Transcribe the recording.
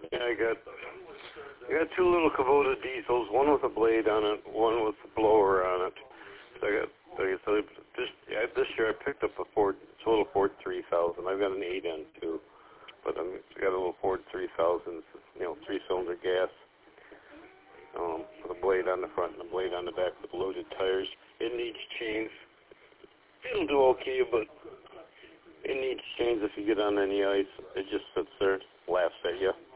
Yeah, I got two little Kubota diesels, one with a blade on it, one with a blower on it. So this year I picked up it's a little Ford 3000. I've got an 8N too, but I got a little Ford 3000, 3-cylinder gas, with a blade on the front and a blade on the back with loaded tires. It needs chains. It'll do okay, but it needs chains if you get on any ice. It just sits there, laughs at you.